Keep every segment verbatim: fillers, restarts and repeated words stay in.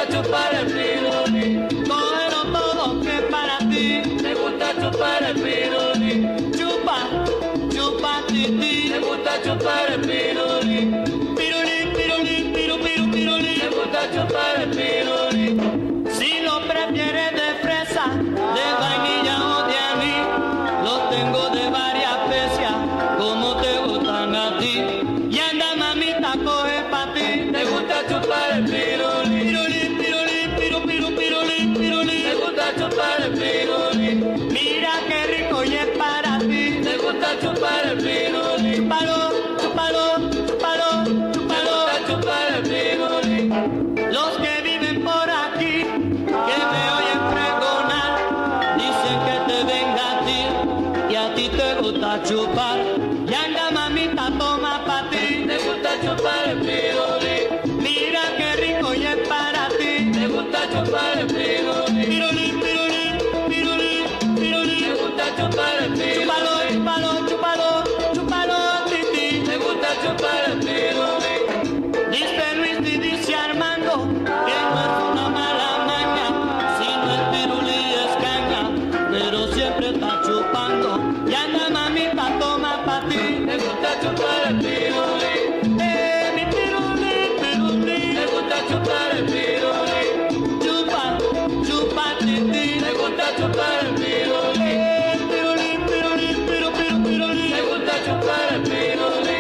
gusta chupar el pirulí. Cógelo todo que es para ti. Me gusta chupar el pirulí. Chupa, chupa titi. Me gusta chupar el pirulí. Pirulí, pirulí, piru, piru, pirulí. Me gusta chupar el pirulí. Si lo prefieres de fresa, de vainilla o de anís, los tengo de varias especias, como te gustan a ti. Y anda mamita, coge pa' ti. Me gusta chupar el pirulí. Pirulí, pirulí, piru, piru, pirulí, pirulí. Me gusta chupar el pirulí. Mira qué rico y es para ti. Me gusta chupar el pirulí. Chúpalo, chúpalo, chúpalo, Me chúpalo. gusta chupar el pirulí. Los que viven por aquí, que me oyen pregonar, dicen que te venga a ti, y a ti te gusta chupar. Y anda mamita, toma pa' ti. Me gusta chupar el pirulí. Mira qué rico y es para ti. Me gusta chupar el pirulí. Pirulí, pirulí, pirulí, pirulí. Me gusta chupar el pirulí. Chúpalo, chúpalo, chúpalo, chúpalo, titi. Me gusta chupar el pirulí. Dice Luis y dice Armando que no es una mala maña, sino el pirulí es caña, pero siempre está chupando. Y anda mamita, toma pa' ti. Me gusta chupar el pirulí. Eh, mi pirulí, pirulí. Me gusta chupar el pirulí. Chupa, chupa titi. Me gusta chupar el pirulí. Eh, pirulí, pirulí, piru, piru, pirulí. Me gusta chupar el pirulí.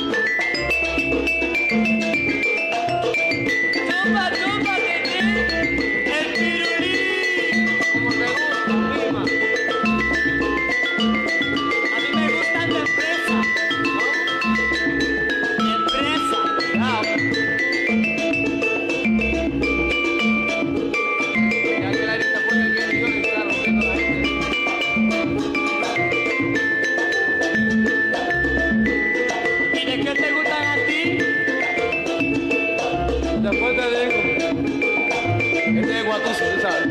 Chupa, chupa, titi. El pirulí. Como te gusta, prima. A mí me gustan de fresa. De fresa. Cuidado. Ya que la lista pone el guión y está rompiendo la gente. ¿Y de qué te gustan a ti? Después te digo. Este es guatuso, tú sabes.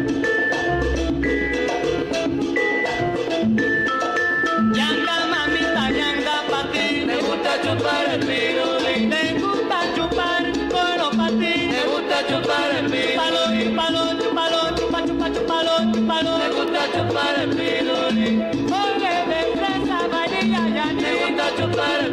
Yanga mamita, yanga pa' ti. Me gusta chupar el pirulí. Te gusta chupar, cógelo pa' ti. Me gusta chupar el Palo, pirulí. chupalo, chupalo, chupa, chupa, chupalo, chupalo. Me gusta chupar el pirulí. Coge de fresa, vainilla y Me anís. gusta chupar